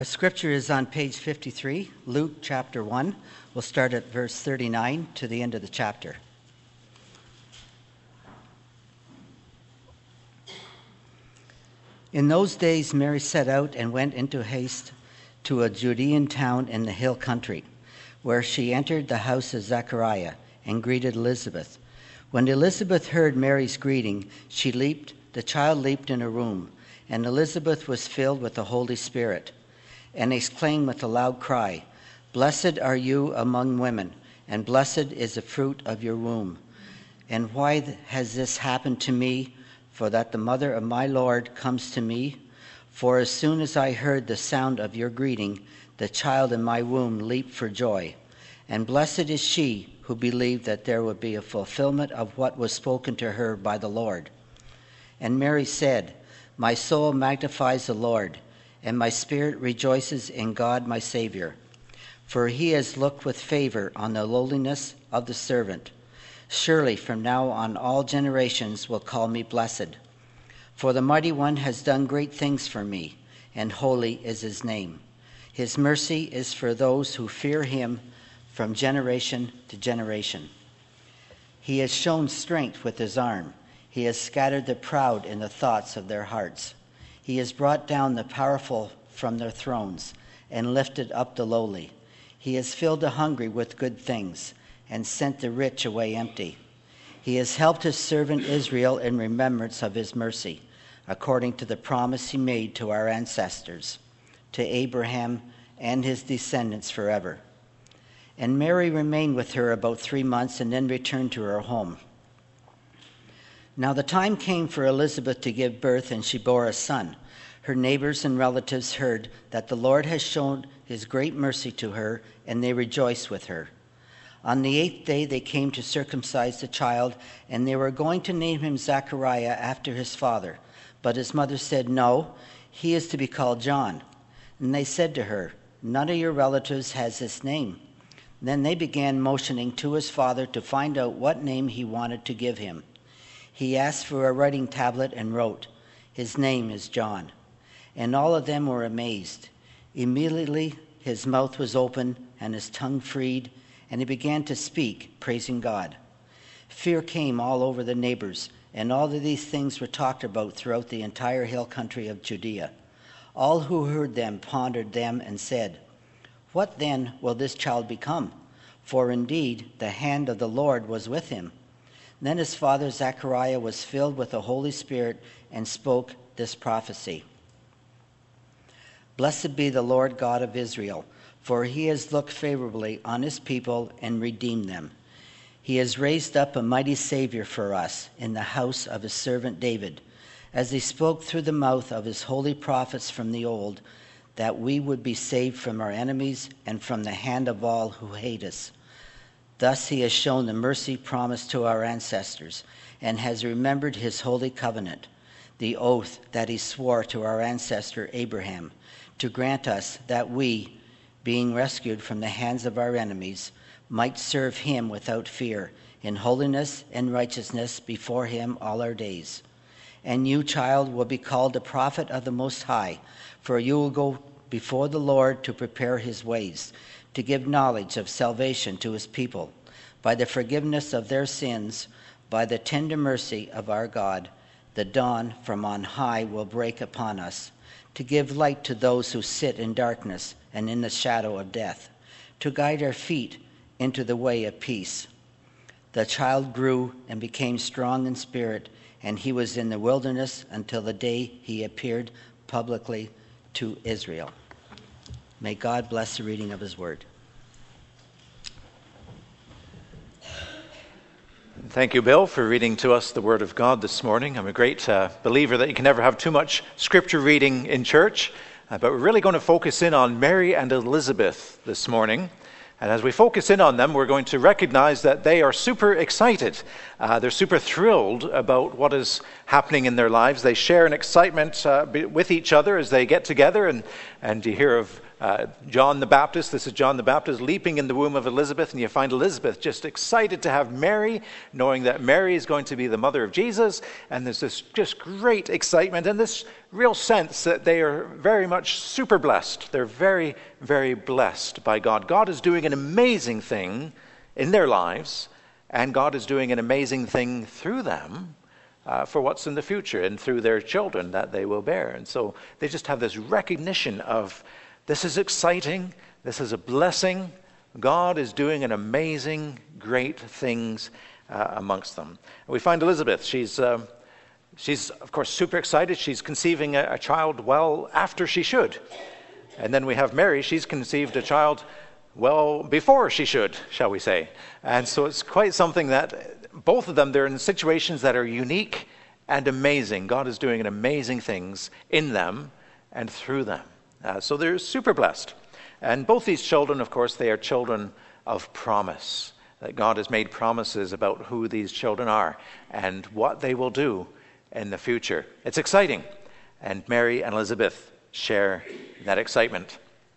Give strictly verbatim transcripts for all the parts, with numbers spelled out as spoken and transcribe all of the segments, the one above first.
Our scripture is on page fifty-three, Luke chapter one. We'll start at verse thirty-nine to the end of the chapter. In those days Mary set out and went into haste to a Judean town in the hill country, where she entered the house of Zechariah and greeted Elizabeth. When Elizabeth heard Mary's greeting, she leaped, the child leaped in her womb, and Elizabeth was filled with the Holy Spirit, and exclaimed with a loud cry, "Blessed are you among women, and blessed is the fruit of your womb. And why has this happened to me, for that the mother of my Lord comes to me? For as soon as I heard the sound of your greeting, the child in my womb leaped for joy. And blessed is she who believed that there would be a fulfillment of what was spoken to her by the Lord." And Mary said, "My soul magnifies the Lord, and my spirit rejoices in God my Savior. For he has looked with favor on the lowliness of the servant. Surely from now on all generations will call me blessed. For the Mighty One has done great things for me, and holy is his name. His mercy is for those who fear him from generation to generation. He has shown strength with his arm. He has scattered the proud in the thoughts of their hearts. He has brought down the powerful from their thrones and lifted up the lowly. He has filled the hungry with good things and sent the rich away empty. He has helped his servant Israel in remembrance of his mercy, according to the promise he made to our ancestors, to Abraham and his descendants forever." And Mary remained with her about three months and then returned to her home. Now the time came for Elizabeth to give birth, and she bore a son. Her neighbors and relatives heard that the Lord had shown his great mercy to her, and they rejoiced with her. On the eighth day they came to circumcise the child, and they were going to name him Zechariah after his father. But his mother said, "No, he is to be called John." And they said to her, "None of your relatives has this name." Then they began motioning to his father to find out what name he wanted to give him. He asked for a writing tablet and wrote, "His name is John." And all of them were amazed. Immediately his mouth was open and his tongue freed, and he began to speak, praising God. Fear came all over the neighbors, and all of these things were talked about throughout the entire hill country of Judea. All who heard them pondered them and said, "What then will this child become? For indeed the hand of the Lord was with him." Then his father Zechariah was filled with the Holy Spirit and spoke this prophecy. "Blessed be the Lord God of Israel, for he has looked favorably on his people and redeemed them. He has raised up a mighty Savior for us in the house of his servant David, as he spoke through the mouth of his holy prophets from the old, that we would be saved from our enemies and from the hand of all who hate us. Thus he has shown the mercy promised to our ancestors, and has remembered his holy covenant, the oath that he swore to our ancestor Abraham, to grant us that we, being rescued from the hands of our enemies, might serve him without fear, in holiness and righteousness before him all our days. And you, child, will be called the prophet of the Most High, for you will go before the Lord to prepare his ways, to give knowledge of salvation to his people, by the forgiveness of their sins, by the tender mercy of our God. The dawn from on high will break upon us, to give light to those who sit in darkness and in the shadow of death, to guide our feet into the way of peace." The child grew and became strong in spirit, and he was in the wilderness until the day he appeared publicly to Israel. May God bless the reading of his word. Thank you, Bill, for reading to us the Word of God this morning. I'm a great uh, believer that you can never have too much scripture reading in church, uh, but we're really going to focus in on Mary and Elizabeth this morning. And as we focus in on them, we're going to recognize that they are super excited. Uh, they're super thrilled about what is happening in their lives. They share an excitement uh, with each other as they get together, and, and you hear of uh, John the Baptist. This is John the Baptist leaping in the womb of Elizabeth, and you find Elizabeth just excited to have Mary, knowing that Mary is going to be the mother of Jesus, and there's this just great excitement and this real sense that they are very much super blessed. They're very, very blessed by God. God is doing an amazing thing in their lives, and God is doing an amazing thing through them uh, for what's in the future and through their children that they will bear. And so they just have this recognition of, this is exciting, this is a blessing. God is doing an amazing, great things uh, amongst them. And we find Elizabeth, she's, uh, she's of course super excited. She's conceiving a, a child well after she should. And then we have Mary, she's conceived a child well before she should, shall we say. And so it's quite something that both of them, they're in situations that are unique and amazing. God is doing an amazing things in them and through them. Uh, so they're super blessed. And both these children, of course, they are children of promise. That God has made promises about who these children are and what they will do in the future. It's exciting. And Mary and Elizabeth share that excitement.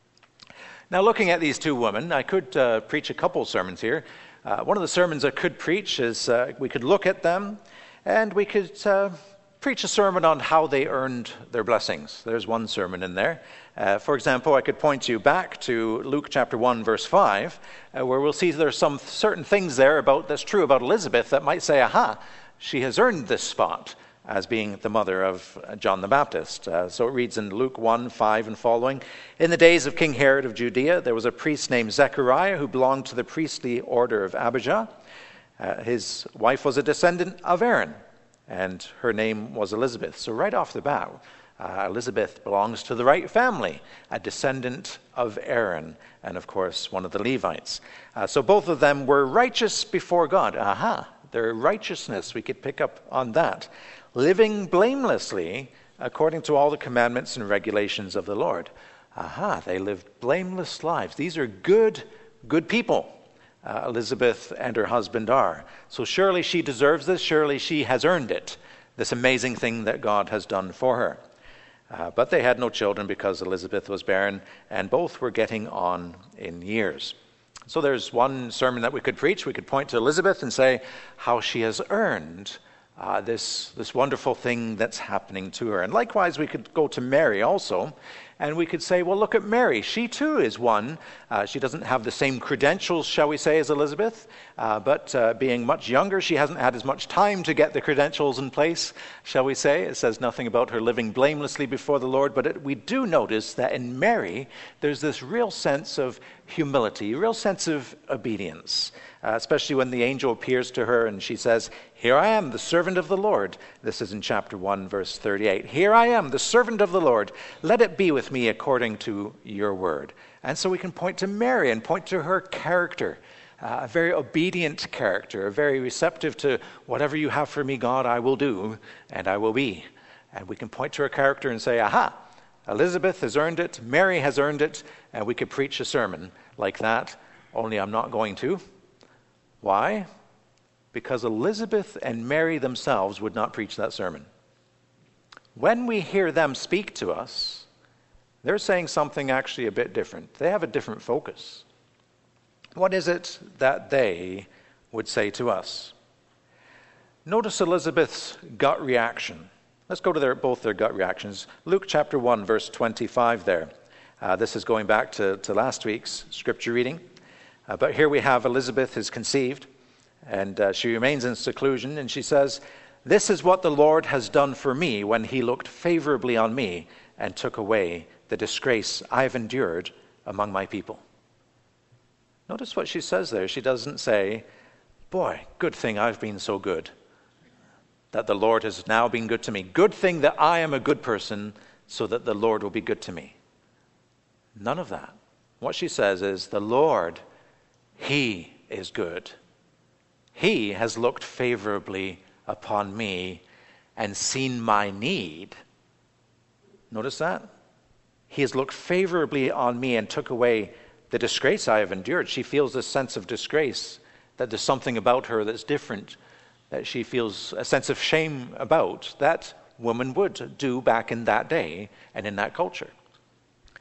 Now, looking at these two women, I could uh, preach a couple sermons here. Uh, one of the sermons I could preach is uh, we could look at them and we could uh, preach a sermon on how they earned their blessings. There's one sermon in there. Uh, for example, I could point you back to Luke chapter one, verse five, uh, where we'll see there's some certain things there about that's true about Elizabeth that might say, aha, she has earned this spot as being the mother of John the Baptist. Uh, so it reads in Luke one, five and following, in the days of King Herod of Judea, there was a priest named Zechariah who belonged to the priestly order of Abijah. Uh, his wife was a descendant of Aaron, and her name was Elizabeth. So right off the bat, uh, Elizabeth belongs to the right family, a descendant of Aaron, and of course one of the Levites. Uh, so both of them were righteous before God. Aha, their righteousness, we could pick up on that. Living blamelessly according to all the commandments and regulations of the Lord. Aha, they lived blameless lives. These are good, good people. Uh, Elizabeth and her husband are. So surely she deserves this. Surely she has earned it, this amazing thing that God has done for her. Uh, but they had no children because Elizabeth was barren, and both were getting on in years. So there's one sermon that we could preach. We could point to Elizabeth and say how she has earned Uh, this this wonderful thing that's happening to her. And likewise, we could go to Mary also, and we could say, well, look at Mary. She too is one. Uh, she doesn't have the same credentials, shall we say, as Elizabeth, uh, but uh, being much younger, she hasn't had as much time to get the credentials in place, shall we say. It says nothing about her living blamelessly before the Lord, but it, we do notice that in Mary, there's this real sense of humility, a real sense of obedience. Uh, especially when the angel appears to her and she says, here I am, the servant of the Lord. This is in chapter one, verse thirty-eight. Here I am, the servant of the Lord. Let it be with me according to your word. And so we can point to Mary and point to her character, uh, a very obedient character, a very receptive to whatever you have for me, God, I will do and I will be. And we can point to her character and say, aha, Elizabeth has earned it, Mary has earned it, and we could preach a sermon like that, only I'm not going to. Why? Because Elizabeth and Mary themselves would not preach that sermon. When we hear them speak to us, they're saying something actually a bit different. They have a different focus. What is it that they would say to us? Notice Elizabeth's gut reaction. Let's go to their, both their gut reactions. Luke chapter one, verse twenty-five there. Uh, this is going back to, to last week's scripture reading. Uh, but here we have Elizabeth is conceived, and uh, she remains in seclusion, and she says, this is what the Lord has done for me when he looked favorably on me and took away the disgrace I've endured among my people. Notice what she says there. She doesn't say, boy, good thing I've been so good, that the Lord has now been good to me. Good thing that I am a good person so that the Lord will be good to me. None of that. What she says is, the Lord, he is good. He has looked favorably upon me and seen my need. Notice that? He has looked favorably on me and took away the disgrace I have endured. She feels this sense of disgrace, that there's something about her that's different, that she feels a sense of shame about. That woman would do back in that day and in that culture.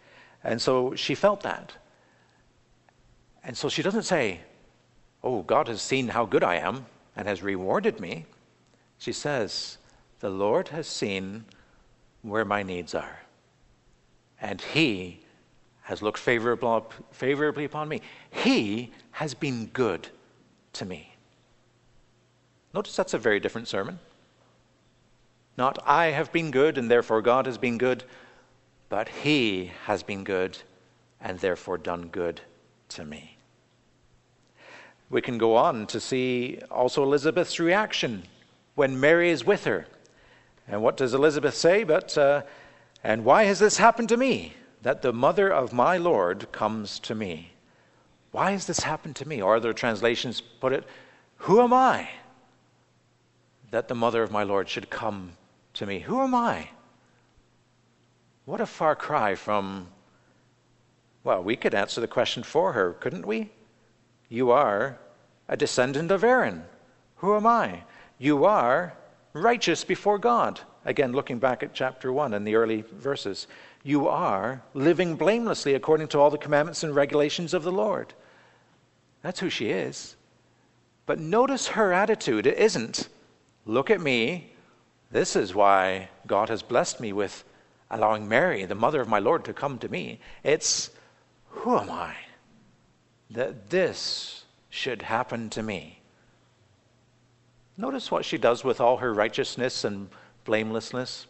And so she felt that. And so she doesn't say, oh, God has seen how good I am and has rewarded me. She says, the Lord has seen where my needs are. And he has looked favorable, favorably upon me. He has been good to me. Notice that's a very different sermon. Not I have been good and therefore God has been good, but he has been good and therefore done good to me. We can go on to see also Elizabeth's reaction when Mary is with her. And what does Elizabeth say? But, uh, and why has this happened to me, that the mother of my Lord comes to me? Why has this happened to me? Or other translations put it, who am I that the mother of my Lord should come to me? Who am I? What a far cry from, well, we could answer the question for her, couldn't we? You are a descendant of Aaron. Who am I? You are righteous before God. Again, looking back at chapter one and the early verses. You are living blamelessly according to all the commandments and regulations of the Lord. That's who she is. But notice her attitude. It isn't, look at me. This is why God has blessed me with allowing Mary, the mother of my Lord, to come to me. It's, who am I that this should happen to me? Notice what she does with all her righteousness and blamelessness.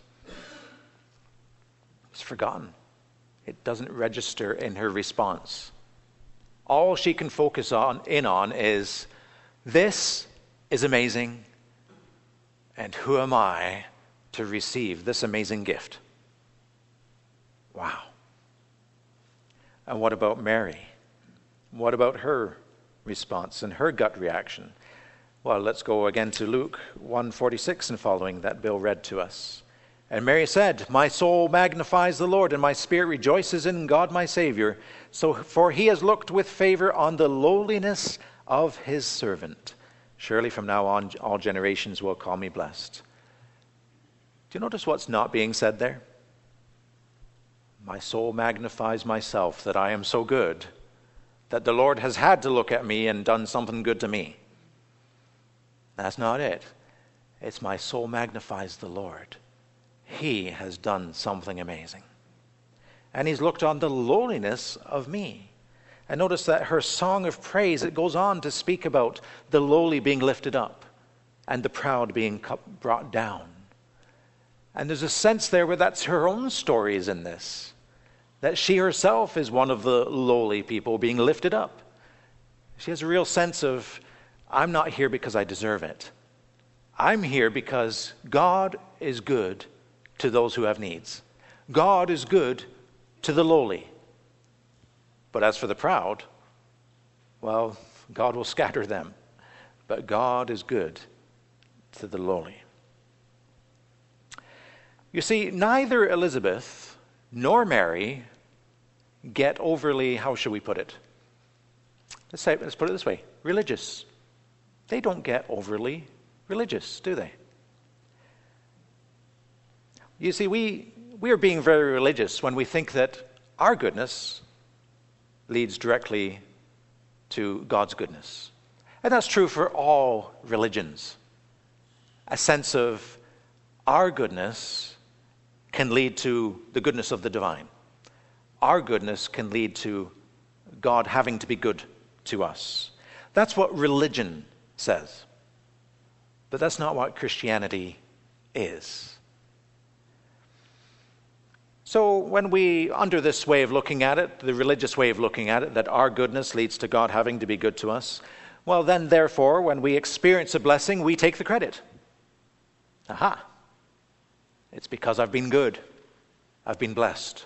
It's forgotten. It doesn't register in her response. All she can focus on in on is, this is amazing, and who am I to receive this amazing gift? Wow. And what about Mary? What about her response and her gut reaction? Well, let's go again to Luke one forty-six and following that Bill read to us. And Mary said, my soul magnifies the Lord, and my spirit rejoices in God my Savior. So, for he has looked with favor on the lowliness of his servant. Surely from now on all generations will call me blessed. Do you notice what's not being said there? My soul magnifies myself that I am so good, that the Lord has had to look at me and done something good to me. That's not it. It's my soul magnifies the Lord. He has done something amazing. And he's looked on the lowliness of me. And notice that her song of praise, it goes on to speak about the lowly being lifted up and the proud being brought down. And there's a sense there where that's her own stories in this. That she herself is one of the lowly people being lifted up. She has a real sense of, I'm not here because I deserve it. I'm here because God is good to those who have needs. God is good to the lowly. But as for the proud, well, God will scatter them. But God is good to the lowly. You see, neither Elizabeth nor Mary get overly, how should we put it? Let's say, let's put it this way, religious. They don't get overly religious, do they? You see, we, we are being very religious when we think that our goodness leads directly to God's goodness. And that's true for all religions. A sense of our goodness can lead to the goodness of the divine. Our goodness can lead to God having to be good to us. That's what religion says. But that's not what Christianity is. So when we, under this way of looking at it, the religious way of looking at it, that our goodness leads to God having to be good to us, well then, therefore, when we experience a blessing, we take the credit. Aha! It's because I've been good. I've been blessed.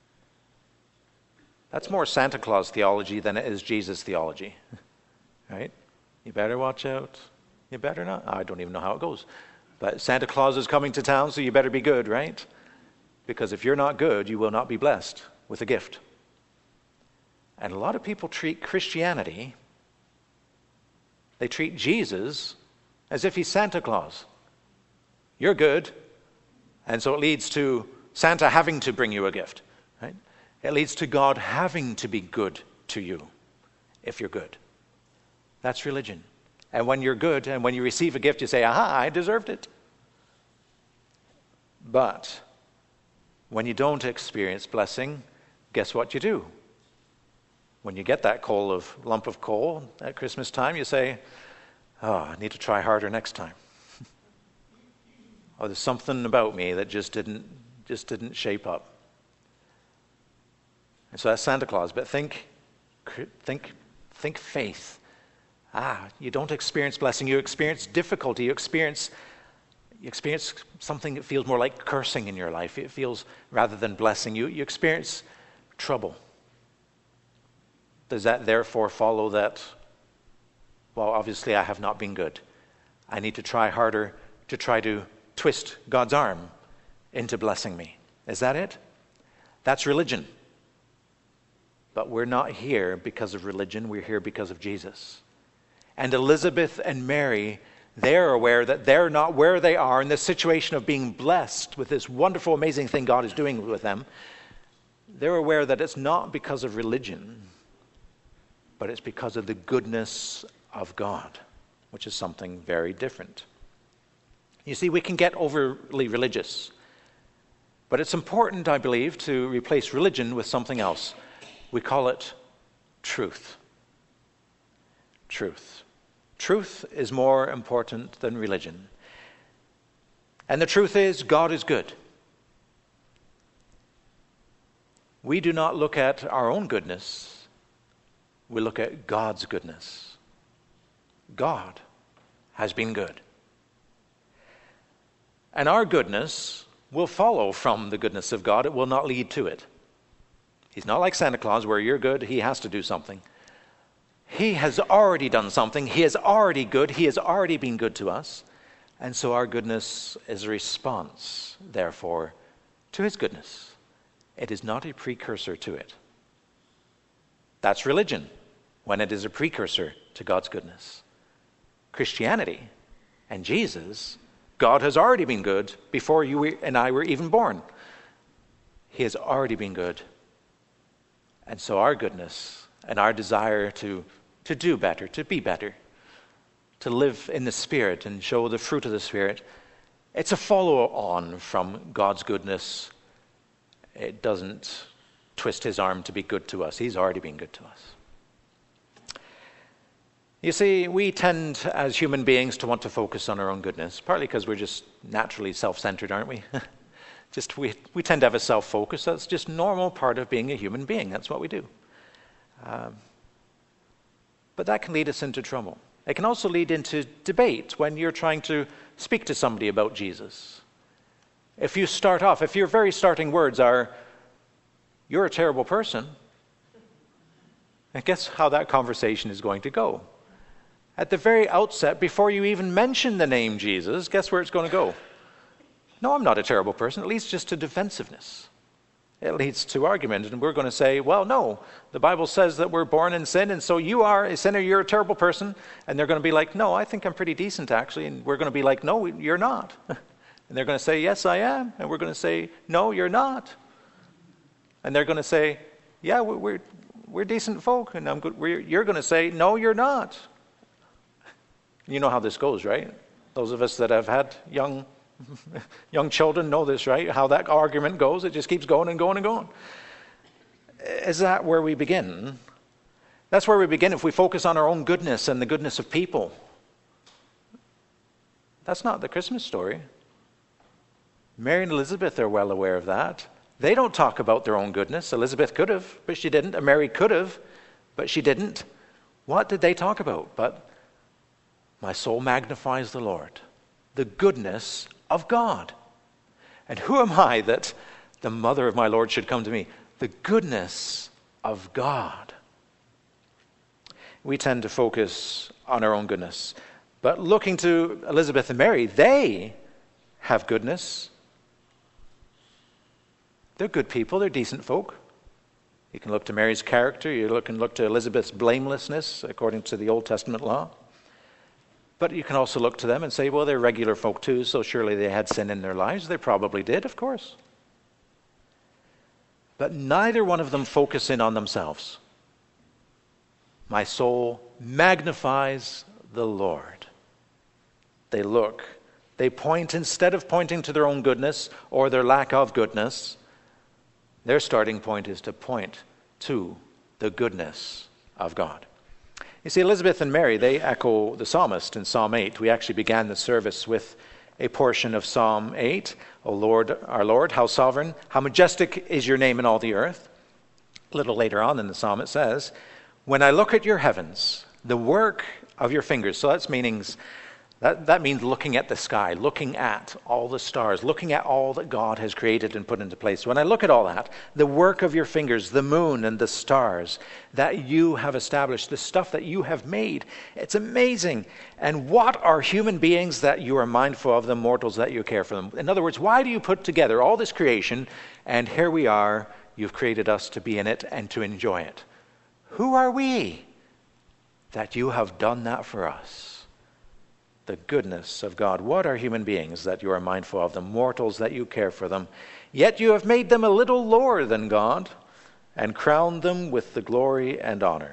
That's more Santa Claus theology than it is Jesus theology. Right? You better watch out. You better not. I don't even know how it goes. But Santa Claus is coming to town, so you better be good, right? Because if you're not good, you will not be blessed with a gift. And a lot of people treat Christianity, they treat Jesus as if he's Santa Claus. You're good, and so it leads to Santa having to bring you a gift. Right? It leads to God having to be good to you if you're good. That's religion. And when you're good and when you receive a gift, you say, aha, I deserved it. But when you don't experience blessing, guess what you do? When you get that coal of lump of coal at Christmas time, you say, oh, I need to try harder next time. Oh, there's something about me that just didn't just didn't shape up. And so that's Santa Claus. But think, think, think faith. Ah, you don't experience blessing. You experience difficulty. You experience, you experience something that feels more like cursing in your life. It feels, rather than blessing, you, you experience trouble. Does that therefore follow that, well, obviously I have not been good. I need to try harder to try to twist God's arm into blessing me. Is that it? That's religion. But we're not here because of religion. We're here because of Jesus. And Elizabeth and Mary, they're aware that they're not where they are in this situation of being blessed with this wonderful, amazing thing God is doing with them. They're aware that it's not because of religion, but it's because of the goodness of God, which is something very different. You see, we can get overly religious, but it's important, I believe, to replace religion with something else. We call it truth. Truth. Truth is more important than religion. And the truth is, God is good. We do not look at our own goodness. We look at God's goodness. God has been good. And our goodness will follow from the goodness of God. It will not lead to it. He's not like Santa Claus, where you're good, he has to do something. He has already done something. He is already good. He has already been good to us. And so our goodness is a response, therefore, to his goodness. It is not a precursor to it. That's religion, when it is a precursor to God's goodness. Christianity and Jesus, God has already been good before you and I were even born. He has already been good. And so our goodness and our desire to, to do better, to be better, to live in the Spirit and show the fruit of the Spirit, it's a follow-on from God's goodness. It doesn't twist his arm to be good to us. He's already been good to us. You see, we tend as human beings to want to focus on our own goodness, partly because we're just naturally self-centered, aren't we? just we, we tend to have a self-focus. That's just normal part of being a human being. That's what we do. Um, but that can lead us into trouble. It can also lead into debate when you're trying to speak to somebody about Jesus. If you start off, if your very starting words are, "You're a terrible person," and guess how that conversation is going to go? At the very outset, before you even mention the name Jesus, guess where it's going to go? No, I'm not a terrible person. It leads just to defensiveness. It leads to argument, and we're going to say, well, no, the Bible says that we're born in sin, and so you are a sinner, you're a terrible person. And they're going to be like, no, I think I'm pretty decent, actually. And we're going to be like, no, you're not. And they're going to say, yes, I am. And we're going to say, no, you're not. And they're going to say, yeah, we're we're decent folk. And I'm good. We're, you're going to say, no, you're not. You know how this goes, right? Those of us that have had young young children know this, right? How that argument goes. It just keeps going and going and going. Is that where we begin? That's where we begin if we focus on our own goodness and the goodness of people. That's not the Christmas story. Mary and Elizabeth are well aware of that. They don't talk about their own goodness. Elizabeth could have, but she didn't. And Mary could have, but she didn't. What did they talk about? But my soul magnifies the Lord, the goodness of God. And who am I that the mother of my Lord should come to me? The goodness of God. We tend to focus on our own goodness. But looking to Elizabeth and Mary, they have goodness. They're good people. They're decent folk. You can look to Mary's character. You can look to Elizabeth's blamelessness according to the Old Testament law. But you can also look to them and say, well, they're regular folk too, so surely they had sin in their lives. They probably did, of course. but neither one of them focus in on themselves. My soul magnifies the Lord. They look, they point, instead of pointing to their own goodness or their lack of goodness, their starting point is to point to the goodness of God. You see, Elizabeth and Mary, they echo the psalmist in Psalm eight. We actually began the service with a portion of Psalm eight. O Lord, our Lord, how sovereign, how majestic is your name in all the earth. A little later on in the psalm it says, when I look at your heavens, the work of your fingers. So that's meanings, that, that means looking at the sky, looking at all the stars, looking at all that God has created and put into place. When I look at all that, the work of your fingers, the moon and the stars that you have established, the stuff that you have made, it's amazing. And what are human beings that you are mindful of them, mortals that you care for them? In other words, why do you put together all this creation, and here we are, you've created us to be in it and to enjoy it? Who are we that you have done that for us? The goodness of God. What are human beings that you are mindful of them, mortals that you care for them? Yet you have made them a little lower than God and crowned them with the glory and honor.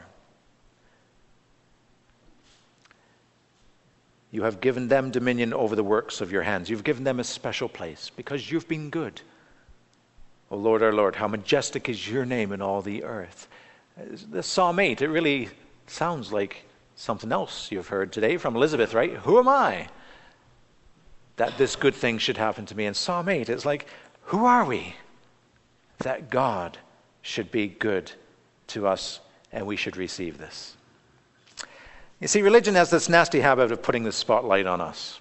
You have given them dominion over the works of your hands. You've given them a special place because you've been good. O Lord, our Lord, how majestic is your name in all the earth. The Psalm eight, it really sounds like something else you've heard today from Elizabeth, right? Who am I that this good thing should happen to me? In Psalm eight, it's like, who are we that God should be good to us and we should receive this? You see, religion has this nasty habit of putting the spotlight on us.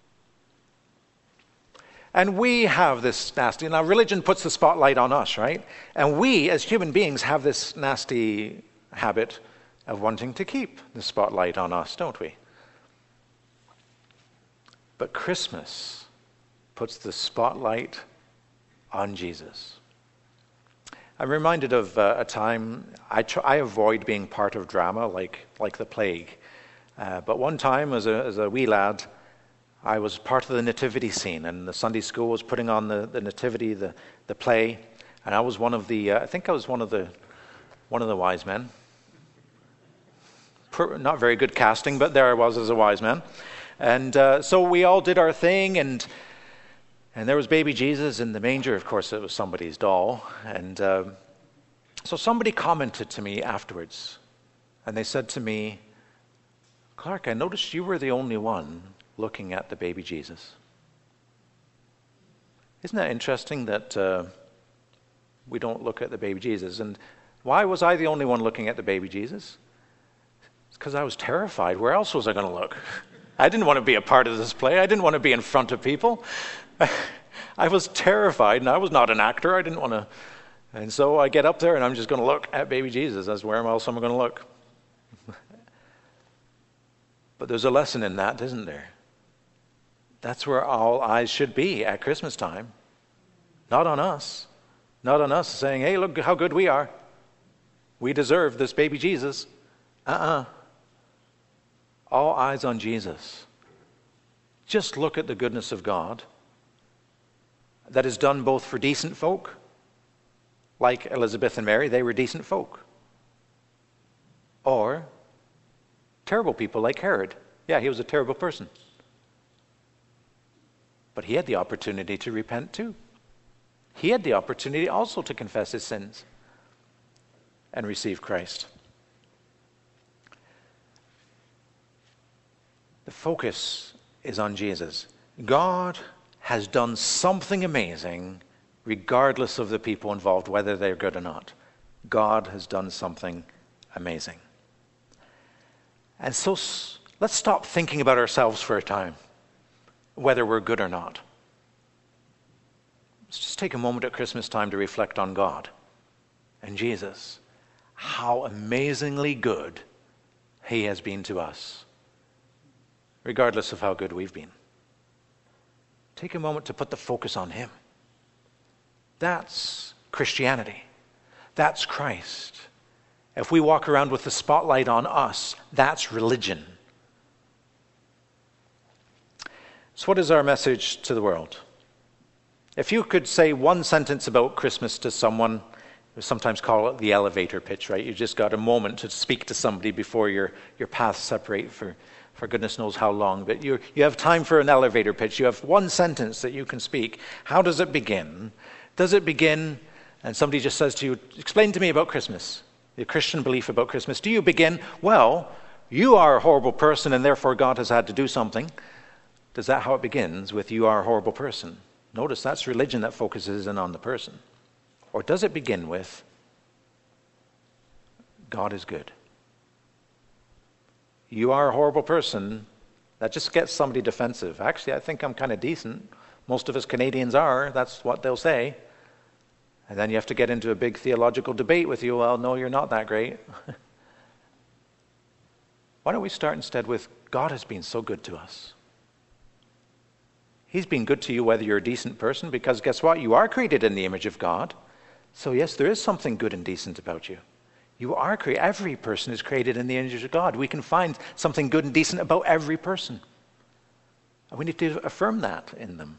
And we have this nasty, now religion puts the spotlight on us, right? And we as human beings have this nasty habit of wanting to keep the spotlight on us, don't we? But Christmas puts the spotlight on Jesus. I'm reminded of uh, a time, I, tr- I avoid being part of drama like, like the plague. Uh, but one time as a, as a wee lad, I was part of the nativity scene, and the Sunday school was putting on the, the nativity, the, the play, and I was one of the, uh, I think I was one of the, one of the wise men. Not very good casting, but there I was as a wise man. And uh, so we all did our thing, and and there was baby Jesus in the manger. Of course, it was somebody's doll. And uh, so somebody commented to me afterwards, and they said to me, Clark, I noticed you were the only one looking at the baby Jesus. Isn't that interesting that uh, we don't look at the baby Jesus? And why was I the only one looking at the baby Jesus? Because I was terrified. Where else was I going to look? I didn't want to be a part of this play. I didn't want to be in front of people. I was terrified, and I was not an actor. I didn't want to. And so I get up there, and I'm just going to look at baby Jesus. That's where else am I going to look? But there's a lesson in that, isn't there? That's where all eyes should be at Christmas time. Not on us. Not on us saying, hey, look how good we are. We deserve this baby Jesus. Uh-uh. All eyes on Jesus. Just look at the goodness of God that is done both for decent folk, like Elizabeth and Mary, they were decent folk, or terrible people like Herod. Yeah, he was a terrible person. But he had the opportunity to repent too. He had the opportunity also to confess his sins and receive Christ. The focus is on Jesus. God has done something amazing regardless of the people involved, whether they're good or not. God has done something amazing. And so let's stop thinking about ourselves for a time, whether we're good or not. Let's just take a moment at Christmas time to reflect on God and Jesus, how amazingly good he has been to us, regardless of how good we've been. Take a moment to put the focus on him. That's Christianity. That's Christ. If we walk around with the spotlight on us, that's religion. So what is our message to the world? If you could say one sentence about Christmas to someone We sometimes call it the elevator pitch, right? You just got a moment to speak to somebody before your, your paths separate for, for goodness knows how long. But you, you have time for an elevator pitch. You have one sentence that you can speak. How does it begin? Does it begin, and somebody just says to you, explain to me about Christmas, the Christian belief about Christmas. Do you begin, well, you are a horrible person and therefore God has had to do something? Does that how it begins, with you are a horrible person? Notice that's religion that focuses in on the person. Or does it begin with, God is good? You are a horrible person. That just gets somebody defensive. Actually, I think I'm kind of decent. Most of us Canadians are. That's what they'll say. And then you have to get into a big theological debate with you. Well, no, you're not that great. Why don't we start instead with, God has been so good to us. He's been good to you whether you're a decent person, because guess what? You are created in the image of God. So yes, there is something good and decent about you. You are created. Every person is created in the image of God. We can find something good and decent about every person. And we need to affirm that in them.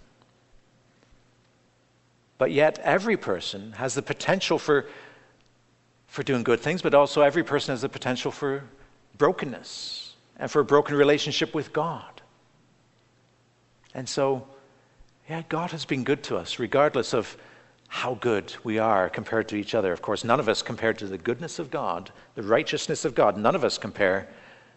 But yet every person has the potential for, for doing good things, but also every person has the potential for brokenness and for a broken relationship with God. And so, yeah, God has been good to us, regardless of how good we are compared to each other. Of course, none of us compared to the goodness of God, the righteousness of God, none of us compare.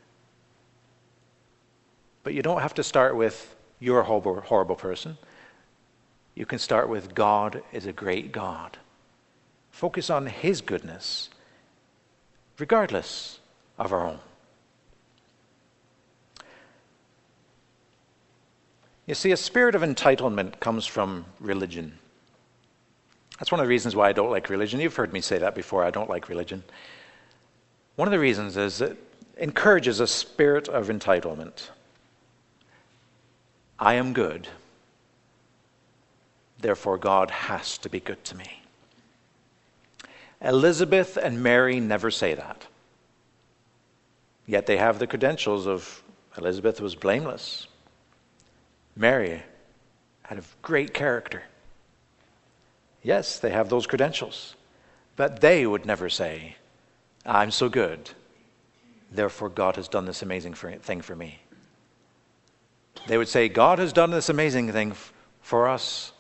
But you don't have to start with, you're a horrible, horrible person. You can start with, God is a great God. Focus on his goodness, regardless of our own. You see, a spirit of entitlement comes from religion. That's one of the reasons why I don't like religion. You've heard me say that before. I don't like religion. One of the reasons is it encourages a spirit of entitlement. I am good, therefore God has to be good to me. Elizabeth and Mary never say that. Yet they have the credentials of Elizabeth was blameless. Mary had a great character. Yes, they have those credentials. But they would never say, I'm so good, therefore God has done this amazing thing for me. They would say, God has done this amazing thing for us.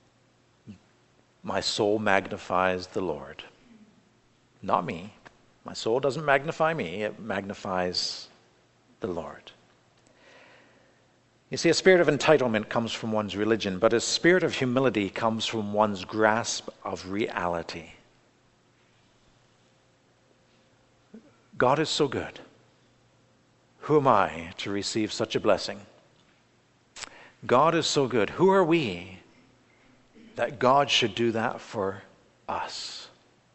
My soul magnifies the Lord. Not me. My soul doesn't magnify me. It magnifies the Lord. You see, a spirit of entitlement comes from one's religion, but a spirit of humility comes from one's grasp of reality. God is so good. Who am I to receive such a blessing? God is so good. Who are we that God should do that for us?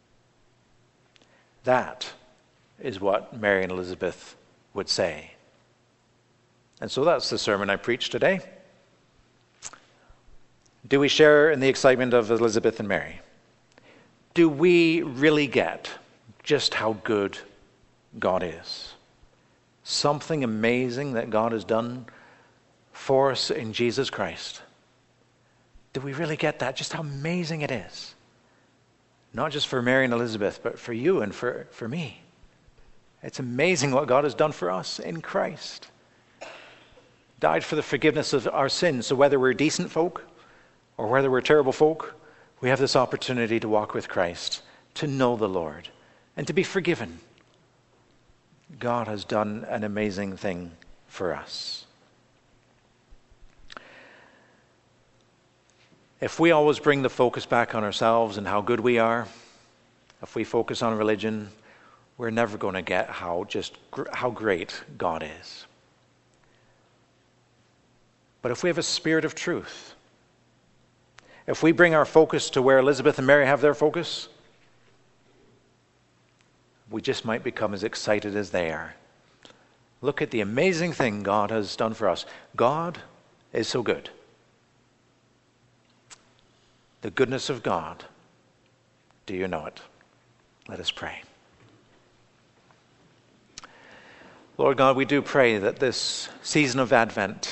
That is what Mary and Elizabeth would say. And so that's the sermon I preached today. Do we share in the excitement of Elizabeth and Mary? Do we really get just how good God is? Something amazing that God has done for us in Jesus Christ. Do we really get that? Just how amazing it is. Not just for Mary and Elizabeth, but for you and for, for me. It's amazing what God has done for us in Christ. Died for the forgiveness of our sins. So whether we're decent folk or whether we're terrible folk, we have this opportunity to walk with Christ, to know the Lord, and to be forgiven. God has done an amazing thing for us. If we always bring the focus back on ourselves and how good we are, if we focus on religion, we're never going to get how just how great God is. But if we have a spirit of truth, if we bring our focus to where Elizabeth and Mary have their focus, we just might become as excited as they are. Look at the amazing thing God has done for us. God is so good. The goodness of God. Do you know it? Let us pray. Lord God, we do pray that this season of Advent,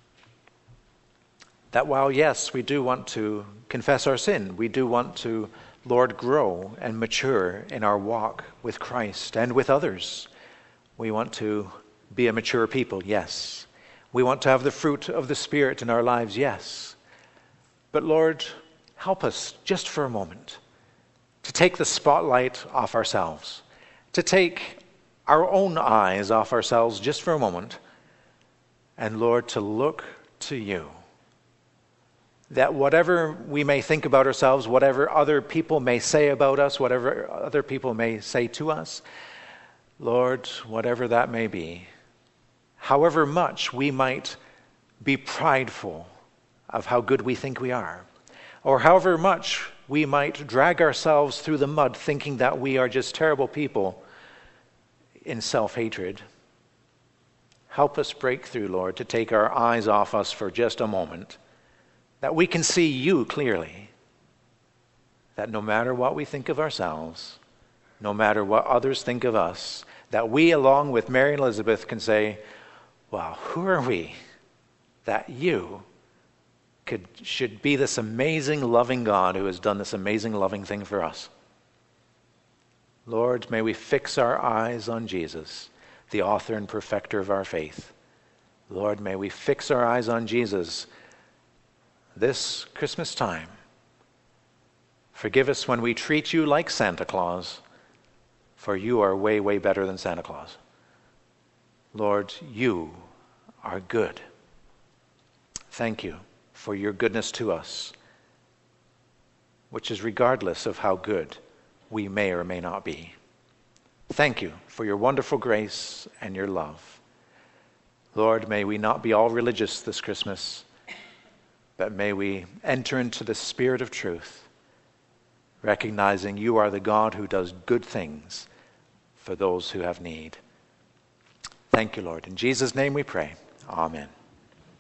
that while, yes, we do want to confess our sin, we do want to Lord, grow and mature in our walk with Christ and with others. We want to be a mature people, yes. We want to have the fruit of the Spirit in our lives, yes. But Lord, help us just for a moment to take the spotlight off ourselves, to take our own eyes off ourselves just for a moment, and Lord, to look to you. That whatever we may think about ourselves, whatever other people may say about us, whatever other people may say to us, Lord, whatever that may be, however much we might be prideful of how good we think we are, or however much we might drag ourselves through the mud thinking that we are just terrible people in self-hatred, help us break through, Lord, to take our eyes off us for just a moment, that we can see you clearly, that no matter what we think of ourselves, no matter what others think of us, that we, along with Mary and Elizabeth, can say, wow, who are we that you could should be this amazing, loving God who has done this amazing, loving thing for us? Lord, may we fix our eyes on Jesus, the author and perfecter of our faith. Lord, may we fix our eyes on Jesus this Christmas time. Forgive us when we treat you like Santa Claus, for you are way, way better than Santa Claus. Lord, you are good. Thank you for your goodness to us, which is regardless of how good we may or may not be. Thank you for your wonderful grace and your love. Lord, may we not be all religious this Christmas, but may we enter into the spirit of truth, recognizing you are the God who does good things for those who have need. Thank you, Lord. In Jesus' name we pray. Amen.